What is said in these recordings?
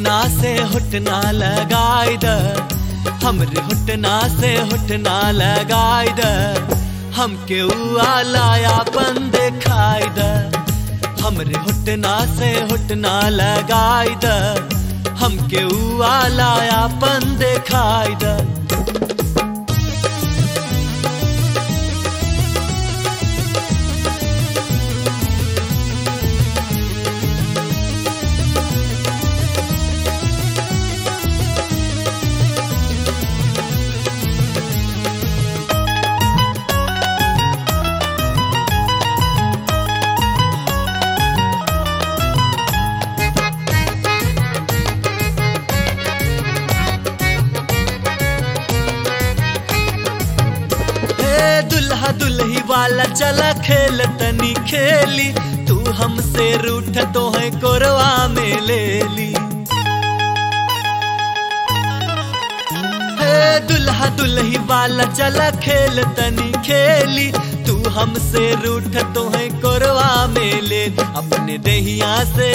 हुटना से हुटना लगाई द, हमरे हुटना से हुटना लगाई द, हमके आलायापन दिखाई द। हमरे हुटना से हुटना लगाई द, हमके आलायापन दिखाई द। दुल्हा दुल्ही वाला चला खेल तनी खेली, तू हमसे रूठ तो है कोरवा में ले ली। दुल्हा दुल्ही वाला चला खेल तनी खेली, तू हमसे रूठ तो है कोरवा में ले। अपने दहिया से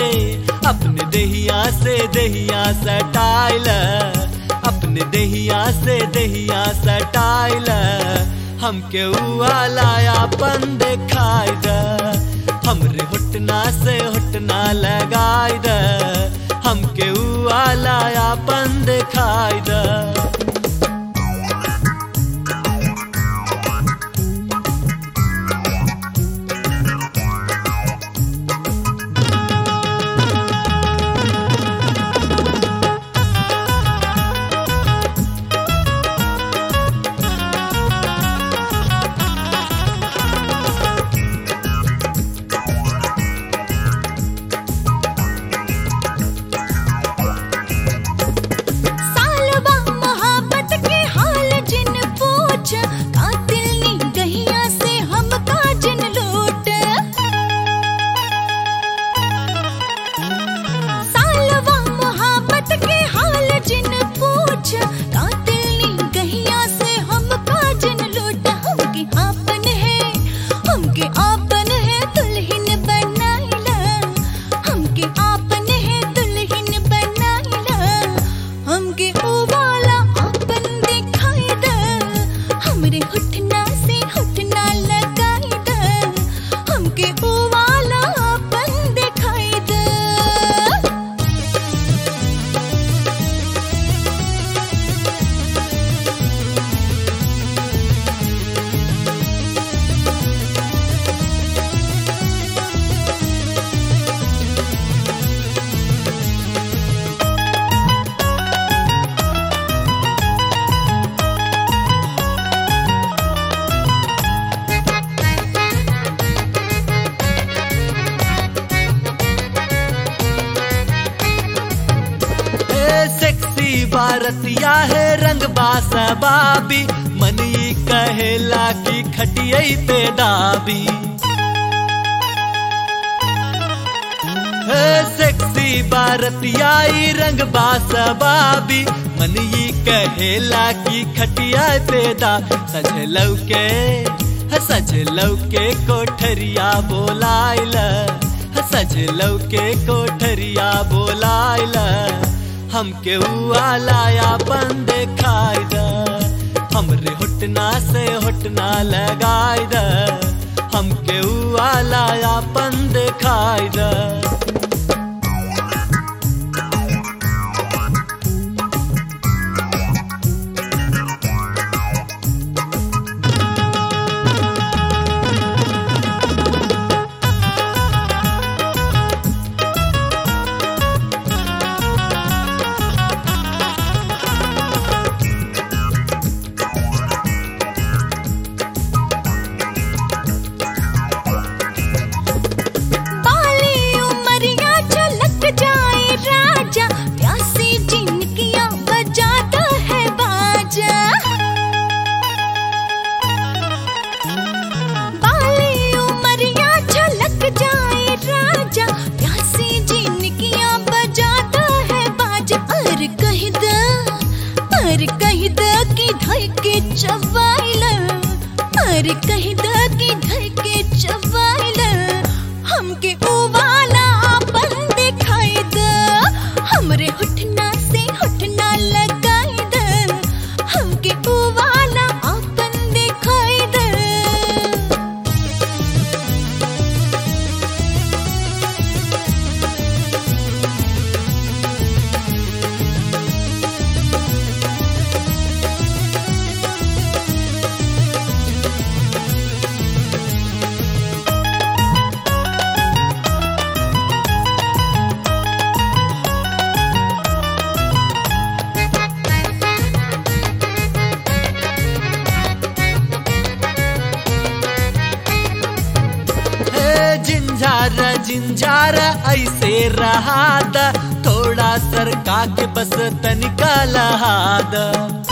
दहिया सटाइल, अपने दहिया से दहिया सटाइल, हमके आलायापन दिखाई द। हमरे हुटना से हुटना लगाई द, हमके आलायापन दिखाई द। बारतिया है रंग बासा बाबी, मनी कहेला की खटियई पे दाबी। सेक्सी बारतियाई रंग बासा बाबी, मनी कहेला की खटिया पे दा। सजलौ के कोठरिया बोलाइल, सजलौ के कोठरिया बोलाइल, हमके आलायापन दिखाई द। हमरे हुटना से हुटना लगाई द, हमके आलायापन दिखाई द। अरे कहीं दगी धर के चबाइल हमके उबाला अपन दिखाई द हमरे होठ जिंजारा ऐसे रहादा थोड़ा सरका के बस तनिका लहादा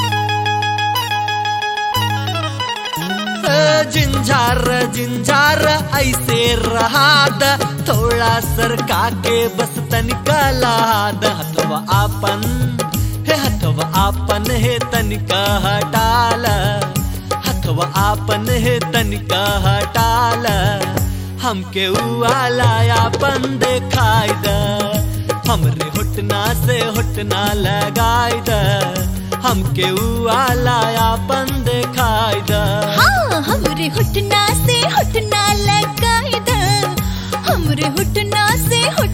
जिंजार ऐसे रहादा थोड़ा सरका के बस तनिका लहादा हथवा आपन है तनिका हटाला हथवा आपन है तनिका हटाला हमके उवाला आपन देखाई दा हमरे हुटना से हुटना लगाई दा हमके उवाला आपन देखाई दा हाँ हमरे हुटना से हुटना लगाई दा हमरे हुटना से